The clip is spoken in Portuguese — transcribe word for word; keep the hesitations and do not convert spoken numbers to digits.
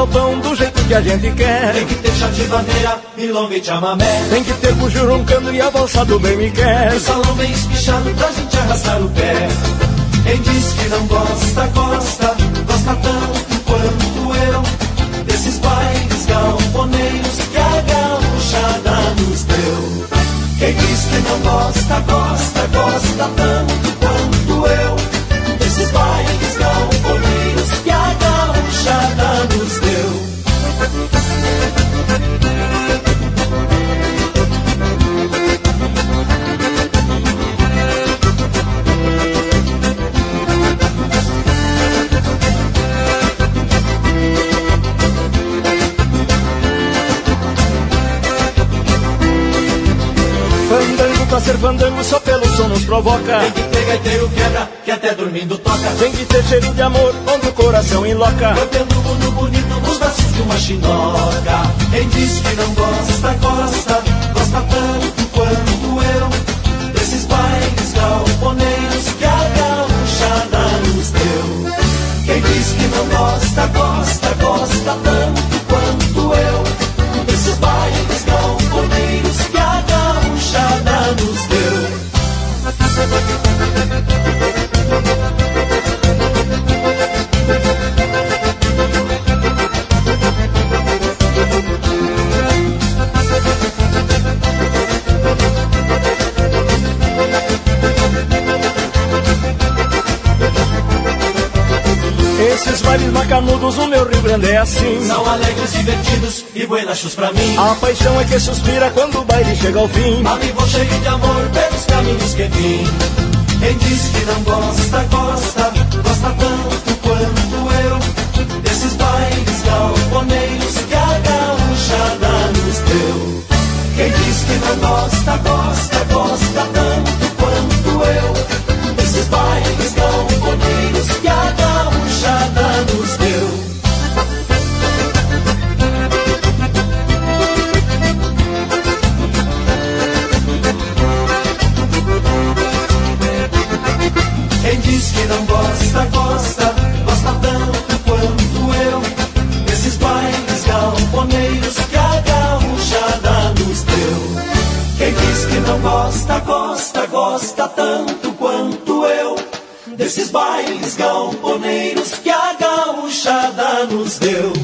galpão do jeito que a gente quer. Tem que ter chá de maneira, milonga e chamamé. Tem que ter bugio roncando e a valsa do bem me quer. O salão bem espichado pra gente arrastar o pé. Quem diz que não gosta, gosta, gosta tanto quanto eu, desses bailes galponeiros que a gauchada nos deu. Quem diz que não gosta, gosta, gosta tanto quanto eu, desses bailes galponeiros que a gauchada nos deu. Pra ser fandango só pelo som nos provoca. Tem que ter gaiteiro quebra, que até dormindo toca. Tem que ter cheiro de amor, onde o coração enloca. Cantando mundo bonito nos braços de uma chinoca. Quem diz que não gosta, gosta, gosta tanto quanto eu, desses bailes galponeiros que a gauchada nos deu. Quem diz que não gosta, gosta, gosta tanto quanto eu, desses bailes galponeiros que a gauchada nos deu. Esses bailes macanudos, o meu Rio Grande é assim. São alegres, divertidos e buenachos pra mim. A paixão é que suspira quando o baile chega ao fim. Amigo cheio de amor pelos caminhos que vim. Quem diz que não gosta, gosta, gosta tanto quanto eu, desses bailes galponeiros que a gauchada nos deu. Quem diz que não gosta, gosta, gosta tanto quanto eu, desses bailes galponeiros que a gauchada nos deu. Quem diz que não gosta, gosta, gosta tanto quanto eu, desses bailes galponeiros que a gauchada nos deu. Quem diz que não gosta, gosta, gosta tanto quanto eu, desses bailes galponeiros que a gauchada nos deu.